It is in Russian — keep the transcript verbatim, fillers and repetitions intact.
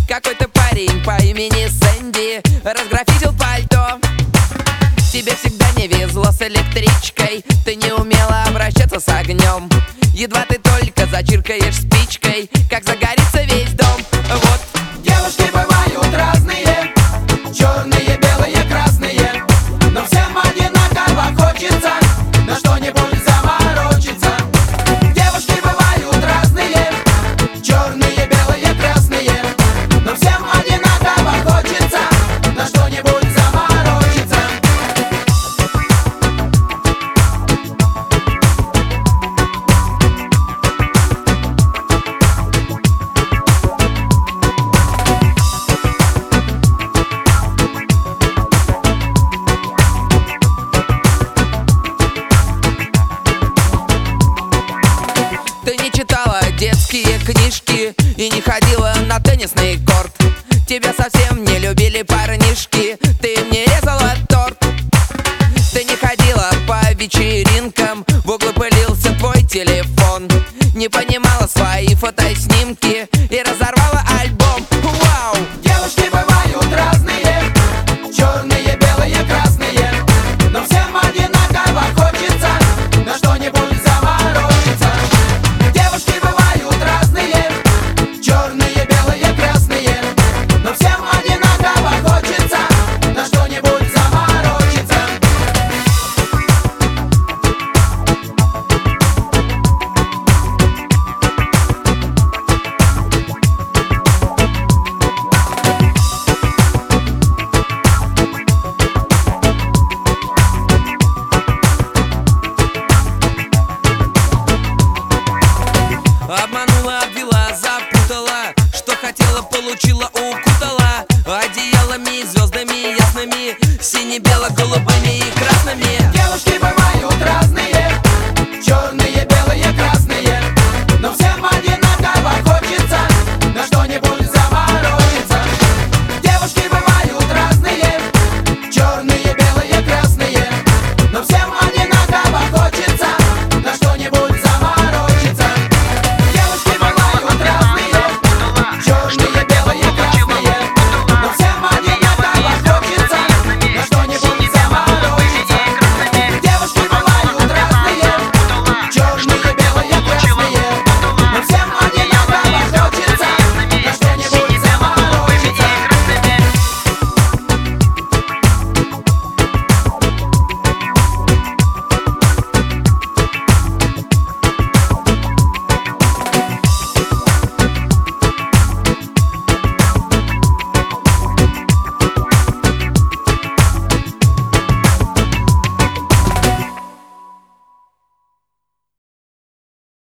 Какой-то парень по имени Сэнди разграфитил пальто. Тебе всегда не везло с электричкой, ты не умела обращаться с огнем. Едва ты только зачиркаешь спичкой, как загорится весь дом. Вот. Девушки бывают разные, черные, белые, красные, но всем одинаково хочется на что-нибудь заморочиться. Девушки бывают разные, черные, белые, красные, но всем одинаково хочется на что-нибудь заморочиться. Ты не читала детские книжки и не ходила на теннисный корт. Тебя совсем не любили парнишки, ты не резала торт. Ты не ходила по вечеринкам, в углу пылился твой телефон. Не понимала свои фотоснимки и разорвала альбом. Вау! Девушки бывают разные, черные, белые, красные, но всем одинаково хочется на что-нибудь заморочиться. Девушки бывают разные, черные, белые, красные, но всем одинаково хочется на что-нибудь заморочиться. Обманула, обвела, запутала, что хотела, получила.